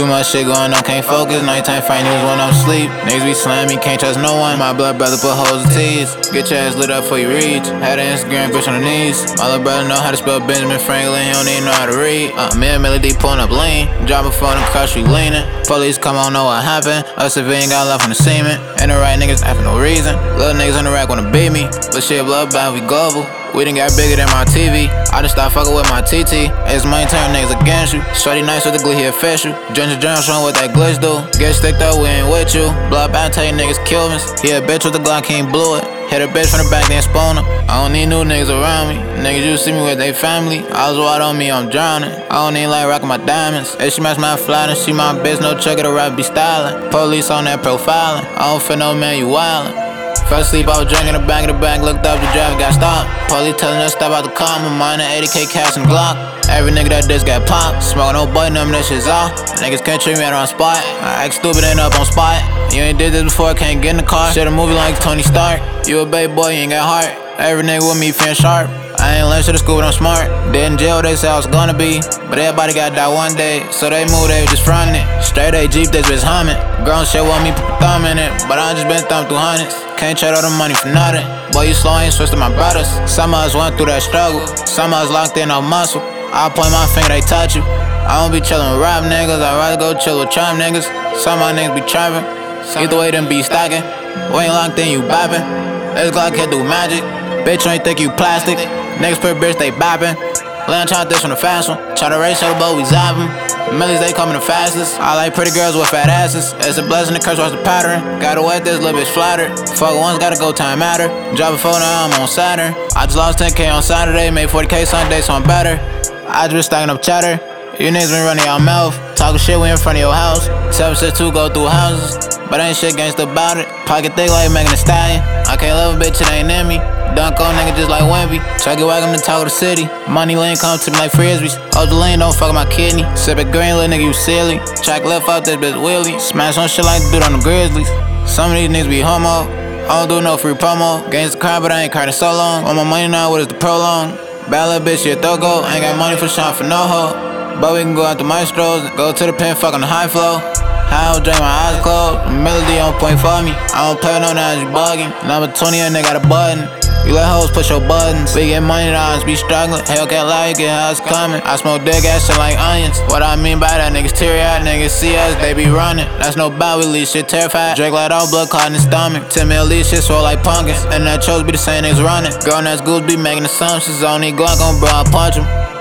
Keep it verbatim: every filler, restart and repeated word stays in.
Too much shit going on, can't focus. Nighttime fight news when I'm asleep. Niggas be slamming, can't trust no one. My blood brother put holes in teeth. Get your ass lit up before you reach. Had an Instagram bitch on the knees. My little brother know how to spell Benjamin Franklin, he don't even know how to read. Uh, me and Melody pulling up lean. Dropping phone and crush, we leaning. Police come on, know what happened. Us civilian got left on the semen. And the right niggas after no reason. Little niggas on the rack wanna beat me. But shit, blood bad, we global. We done got bigger than my T V. I just stopped fucking with my T T. It's money turn niggas against you. Shorty nice with the glue, he official. Ginger Jones showing what that glitch do. Get sticked up, we ain't with you. Blood bad, tell you niggas kill me. He a bitch with the Glock, can't blow it. Hit a bitch from the back, then spoon her. I don't need new niggas around me. Niggas you see me with they family. Eyes wide on me, I'm drowning. I don't even like rocking my diamonds. If she match my flat and she my bitch, no check it, a rap be styling. Police on that profiling. I don't feel no man, you wildin'. Fell asleep, I was drinking the back of the bag, looked up, the driver got stopped. Police telling us step out the car, my mind eighty K cash and Glock. Every nigga that diss got popped, smoking no button, them that shit's off. Niggas can't treat me at on spot, I act stupid, ain't up on spot. You ain't did this before, can't get in the car. Shit a movie like Tony Stark, you a baby boy, you ain't got heart. Every nigga with me feeling sharp. I ain't learned shit at school, but I'm smart. Dead in jail, they say I was gonna be. But everybody gotta die one day, so they move, they just frontin' it. Straight A Jeep, this bitch humming. Grown shit want me put a thumb in it, but I just been thumbed through hundreds. Can't trade all the money for nothing. Boy, you slow, I ain't switched to my brothers. Some of us went through that struggle, some of us locked in no muscle. I point my finger, they touch you. I don't be chillin' with rap niggas, I'd rather go chill with trap niggas. Some of my niggas be trappin', either way them be stacking. We ain't locked in, you boppin'. This Glock can't do magic. Bitch, you ain't think you plastic. Niggas per bitch, they boppin'. Land tryna dish on the fast one. Try to race over, but we zappin'. Millies, they coming the fastest. I like pretty girls with fat asses. It's a blessing to curse, watch the pattern. Gotta wet this little bitch flattered. Fuck once, gotta go time matter. Drop a phone, now I'm on Saturn. I just lost ten K on Saturday, made forty K Sunday, so I'm better. I just been stacking up chatter. You niggas been running your mouth. Talking shit, we in front of your house. seven six two go through houses. But ain't shit gangsta about it. Pocket thick like Megan Thee Stallion. I can't love a bitch, it ain't in me. Dunk on nigga just like Wemby. Chuck it, whack him to talk of the city. Money lane come to me like frisbees. Oh, the lane don't fuck my kidney. Sip it green, little nigga, you silly. Track left out this bitch wheelie. Smash on shit like the dude on the Grizzlies. Some of these niggas be homo. I don't do no free promo. Gangsta crime, but I ain't crying so long. Want my money now, what is the prolong? Bad little bitch, you a throw go. Ain't got money for shot for no hoe. But we can go out the maestros. Go to the pen, fuck on the high flow. How drink my eyes closed. Melody on point for me. I don't play with no nines, you bugging. Number twenty, and they got a button. You let hoes push your buttons. We get money, the odds be struggling. Hell can't lie, you get how it's coming. I smoke dick ass shit like onions. What I mean by that, niggas teary eyed, niggas see us, they be running. That's no bout, we leave shit terrified. Drake like all blood clot in his stomach. ten mil leave shit swell like pumpkins. And that chose be the same niggas running. Girl, that's goose be making assumptions. I don't need Glock on, bro, I punch him.